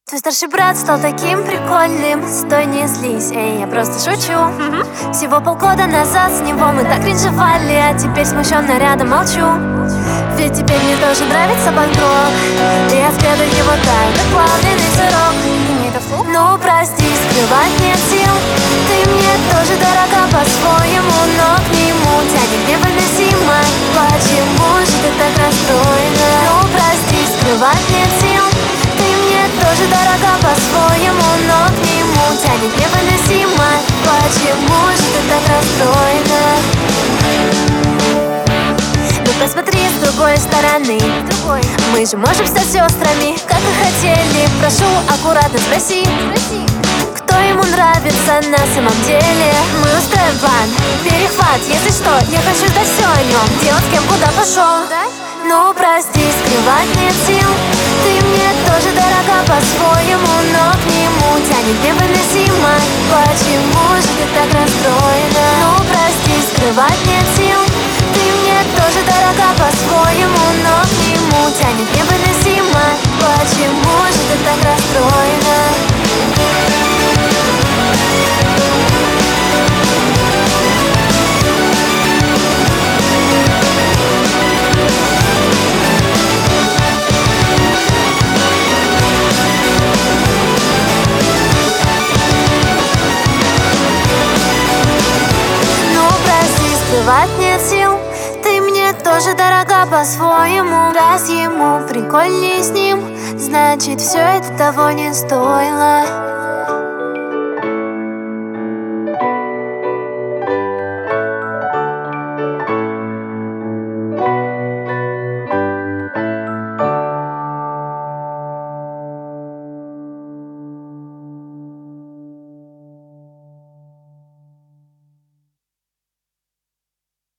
Твой старший брат стал таким прикольным. Стой, не злись, эй, я просто шучу. Всего полгода назад с него мы так кринжевали, а теперь смущенно рядом молчу. Ведь теперь мне тоже нравится панк-рок, и я следую его тайно, плавленый сырок. Ну прости, скрывать нет сил. Ты мне тоже дорога по-своему, но к нему тянет невыносимо. Почему же ты так расстроена? Ну прости, скрывать нет сил. Ты мне тоже дорога по-своему, но к нему тянет невыносимо. Почему же ты так расстроена? Ну посмотри с другой стороны. Мы же можем стать сестрами, как и хотели. Прошу, аккуратно спроси, кто ему нравится на самом деле. Мы устроим план, перехват, если что. Я хочу знать все о нем, делать с кем куда пошел. Ну прости, скрывать нет сил. Ты мне тоже дорога по-своему, но к нему тянет невыносимо. Почему же ты так расстроена? Ну прости, скрывать нет сил. Ты мне тоже дорога по-своему, но к нему тянет невыносимо. Почему же ты так расстроена? Скрывать нет сил. Ты мне тоже дорога по-своему. Раз ему прикольней с ним, значит все это того не стоило.